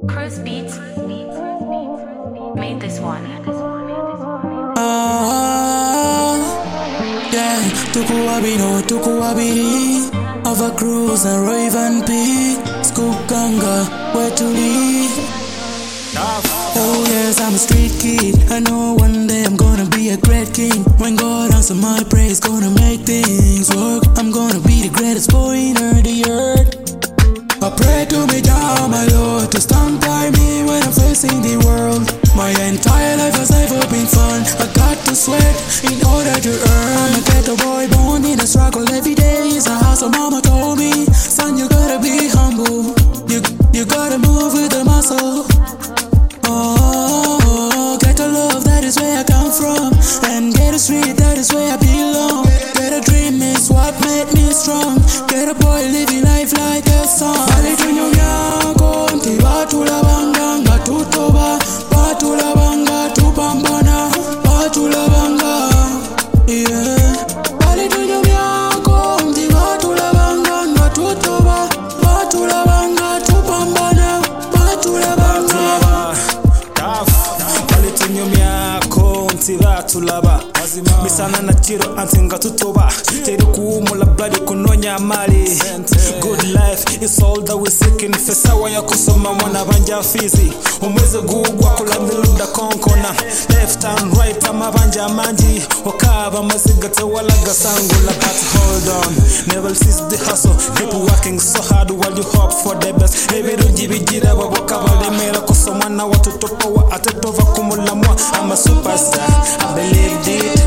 Cruise Beats made this one. Yeah, tukuwabiri Ava Cruz and Raven P Scoop Ganga, where to lead. Oh yes, I'm a street kid. I know one day I'm gonna be a great king. When God answers my praise, gonna make things work. I'm gonna be the greatest boy in the earth. I pray to me, Jah, my Lord, to stand by me when I'm facing the world. My entire life has never been fun. I got to sweat in order to earn. I'm a ghetto boy born in a struggle. Every day is a hustle. Mama told me, son, you gotta be humble. You gotta move with the muscle. Oh, get a love, that is where I come from. And get a street, that is where I belong. Get a dream is what made me strong. Get a boy living life like a song. Alitunyo yako, nti batulabanga nga tutoba. Batulabanga tupambana, batulabanga, yeah. Alitunyo yako, nti batulabanga nga tutoba. Batulabanga tupambana, batulabanga. Alitunyo myako, nti batulaba. Misana na chiro antinga tutoba. Teri kuumula bloody kunonya mali. Good life is all that we seeking. Fesawa ya kusoma mwana banja fizi. Umweze gugwa kulambiluda konkona. Left and right amabanja manji. Wakaba mazigate walaga sangula. But hold on, never cease the hustle. Keep working so hard while you hope for the best. Ebiru jibijira wabakaba lemera kusomana watutopa wa atetova kumulamwa. I'm a superstar, I believed it.